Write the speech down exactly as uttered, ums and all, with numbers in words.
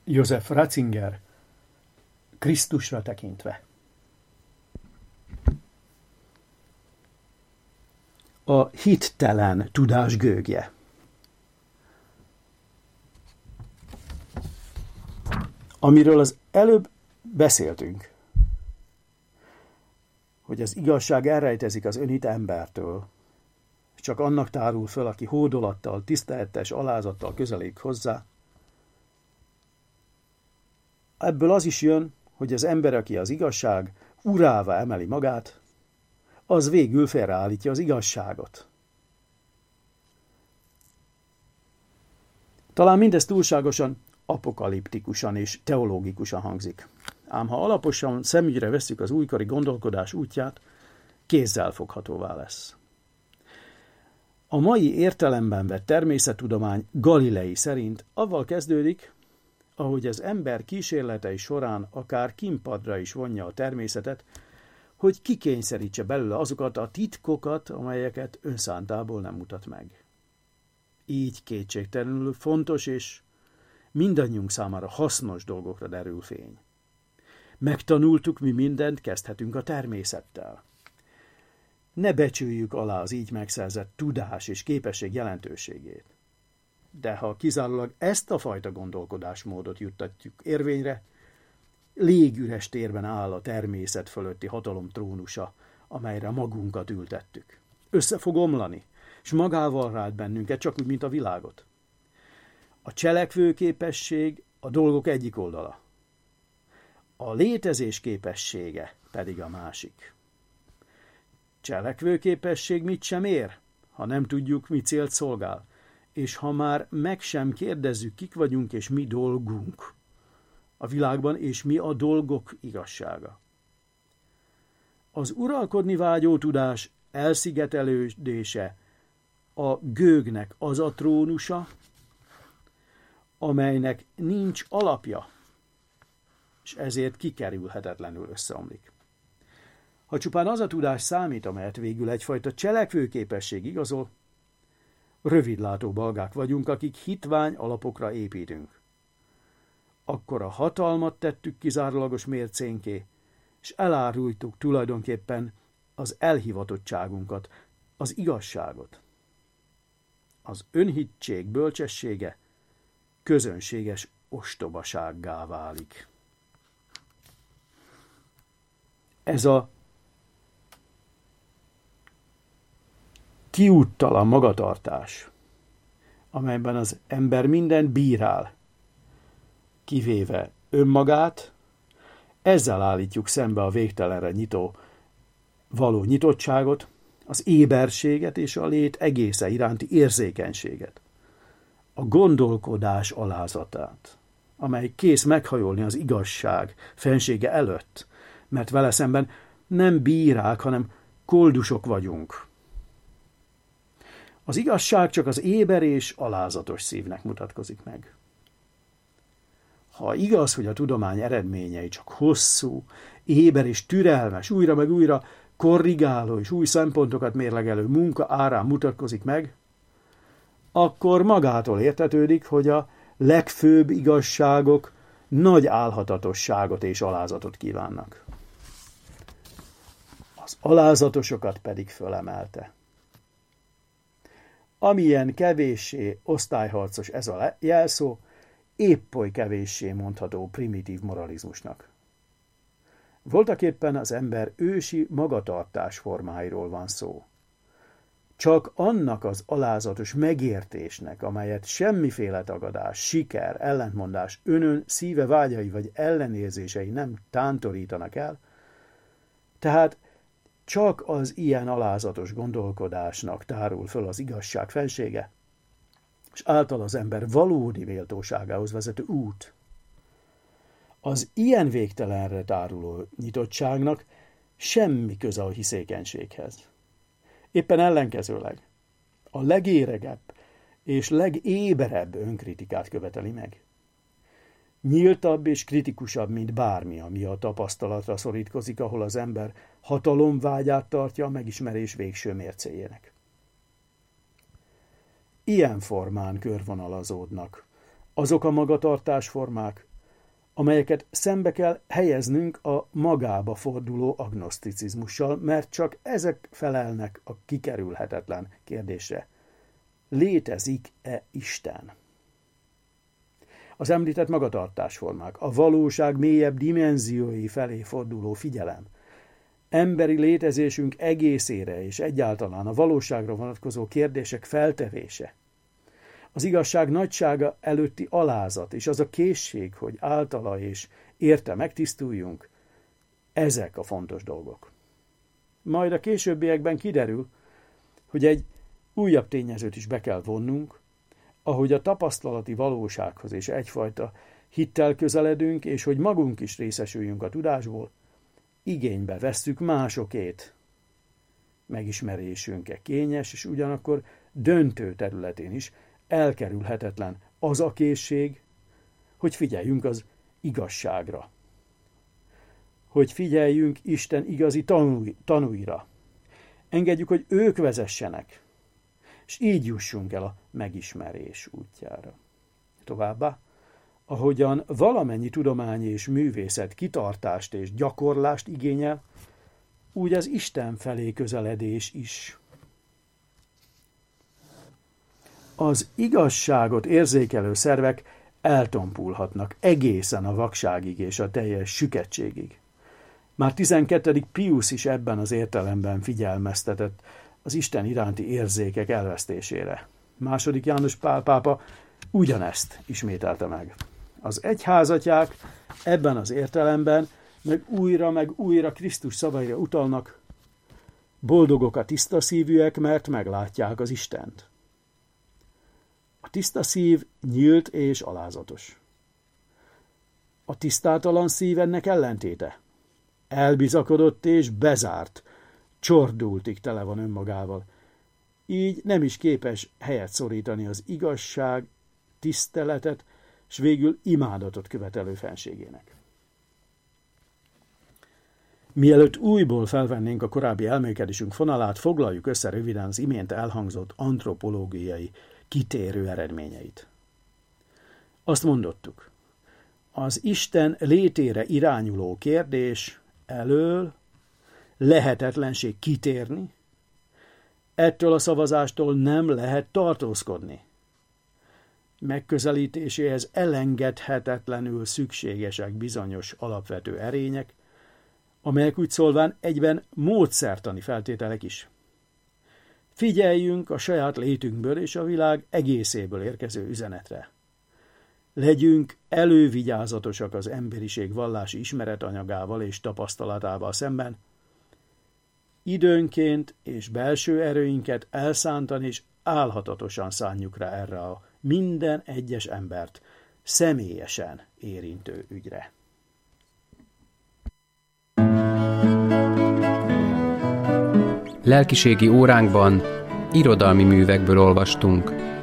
Joseph Ratzinger, Krisztusra tekintve. A hittelen tudás gőgje. Amiről az előbb beszéltünk, hogy az igazság elrejtezik az önhit embertől, és csak annak tárul föl, aki hódolattal, tiszteletes alázattal közelít hozzá. Ebből az is jön, hogy az ember, aki az igazság urává emeli magát, az végül félreállítja az igazságot. Talán mindez túlságosan apokaliptikusan és teológikusan hangzik. Ám ha alaposan szemügyre vesszük az újkori gondolkodás útját, kézzelfoghatóvá lesz. A mai értelemben vett természettudomány Galilei szerint avval kezdődik, ahogy az ember kísérletei során akár kínpadra is vonja a természetet, hogy kikényszerítse belőle azokat a titkokat, amelyeket önszántából nem mutat meg. Így kétségtelenül fontos és mindannyiunk számára hasznos dolgokra derül fény. Megtanultuk, mi mindent kezdhetünk a természettel. Ne becsüljük alá az így megszerzett tudás és képesség jelentőségét. De ha kizárólag ezt a fajta gondolkodásmódot juttatjuk érvényre, légüres térben áll a természet fölötti hatalom trónusa, amelyre magunkat ültettük. Össze fog omlani, és magával rált bennünket, csak úgy, mint a világot. A cselekvő képesség a dolgok egyik oldala. A létezés képessége pedig a másik. Cselekvő képesség mit sem ér, ha nem tudjuk, mi célt szolgál, és ha már meg sem kérdezzük, kik vagyunk és mi dolgunk a világban, és mi a dolgok igazsága. Az uralkodni vágyó tudás elszigetelődése a gőgnek az a trónusa, amelynek nincs alapja, és ezért kikerülhetetlenül összeomlik. Ha csupán az a tudás számít, amelyet végül egyfajta cselekvőképesség igazol, rövidlátó balgák vagyunk, akik hitvány alapokra építünk. Akkor a hatalmat tettük kizárólagos mércénké, és elárultuk tulajdonképpen az elhivatottságunkat, az igazságot. Az önhittség bölcsessége közönséges ostobasággá válik. Ez a kiúttalan magatartás, amelyben az ember mindent bírál, kivéve önmagát, ezzel állítjuk szembe a végtelenre nyitó, való nyitottságot, az éberséget és a lét egésze iránti érzékenységet, a gondolkodás alázatát, amely kész meghajolni az igazság fensége előtt, mert vele szemben nem bírák, hanem koldusok vagyunk. Az igazság csak az éber és alázatos szívnek mutatkozik meg. Ha igaz, hogy a tudomány eredményei csak hosszú, éber és türelmes, újra meg újra korrigáló és új szempontokat mérlegelő munka árán mutatkozik meg, akkor magától értetődik, hogy a legfőbb igazságok nagy álhatatosságot és alázatot kívánnak. Az alázatosokat pedig fölemelte. Amilyen kevéssé osztályharcos ez a jelszó, épp oly kevéssé mondható primitív moralizmusnak. Voltaképpen az ember ősi magatartás formáiról van szó. Csak annak az alázatos megértésnek, amelyet semmiféle tagadás, siker, ellentmondás, önön szíve vágyai vagy ellenérzései nem tántorítanak el, tehát csak az ilyen alázatos gondolkodásnak tárul föl az igazság fensége, és által az ember valódi méltóságához vezető út. Az ilyen végtelenre táruló nyitottságnak semmi köze a hiszékenységhez. Éppen ellenkezőleg a legéregebb és legéberebb önkritikát követeli meg. Nyíltabb és kritikusabb, mint bármi, ami a tapasztalatra szorítkozik, ahol az ember hatalomvágyát tartja a megismerés végső mércéjének. Ilyen formán körvonalazódnak azok a magatartásformák, amelyeket szembe kell helyeznünk a magába forduló agnoszticizmussal, mert csak ezek felelnek a kikerülhetetlen kérdésre. Létezik-e Isten? Az említett magatartásformák, a valóság mélyebb dimenziói felé forduló figyelem, emberi létezésünk egészére és egyáltalán a valóságra vonatkozó kérdések feltevése, az igazság nagysága előtti alázat és az a készség, hogy általa és érte megtisztuljunk, ezek a fontos dolgok. Majd a későbbiekben kiderül, hogy egy újabb tényezőt is be kell vonnunk, ahogy a tapasztalati valósághoz és egyfajta hittel közeledünk, és hogy magunk is részesüljünk a tudásból, igénybe vesszük másokét. Megismerésünk-e kényes, és ugyanakkor döntő területén is elkerülhetetlen az a készség, hogy figyeljünk az igazságra. Hogy figyeljünk Isten igazi tanúi, tanúira. Engedjük, hogy ők vezessenek, és így jussunk el a megismerés útjára. Továbbá, ahogyan valamennyi tudomány és művészet kitartást és gyakorlást igényel, úgy az Isten felé közeledés is. Az igazságot érzékelő szervek eltompulhatnak egészen a vakságig és a teljes süketségig. Már tizenkettedik Piusz is ebben az értelemben figyelmeztetett az Isten iránti érzékek elvesztésére. Második János Pál pápa ugyanezt ismételte meg. Az egyházatják ebben az értelemben meg újra, meg újra Krisztus szavaira utalnak, boldogok a tiszta szívűek, mert meglátják az Istent. A tiszta szív nyílt és alázatos. A tisztátalan szív ennek ellentéte. Elbizakodott és bezárt, csordultig tele van önmagával. Így nem is képes helyet szorítani az igazság, tiszteletet, s végül imádatot követelő fenségének. Mielőtt újból felvennénk a korábbi elmélkedésünk fonalát, foglaljuk össze röviden az imént elhangzott antropológiai kitérő eredményeit. Azt mondottuk, az Isten létére irányuló kérdés elől lehetetlenség kitérni, ettől a szavazástól nem lehet tartózkodni. Megközelítéséhez elengedhetetlenül szükségesek bizonyos alapvető erények, amelyek úgy szólván egyben módszertani feltételek is. Figyeljünk a saját létünkből és a világ egészéből érkező üzenetre. Legyünk elővigyázatosak az emberiség vallási ismeretanyagával és tapasztalatával szemben, időnként és belső erőinket elszántan és álhatatosan szánjuk rá erre a minden egyes embert személyesen érintő ügyre. Lelkiségi óránkban irodalmi művekből olvastunk.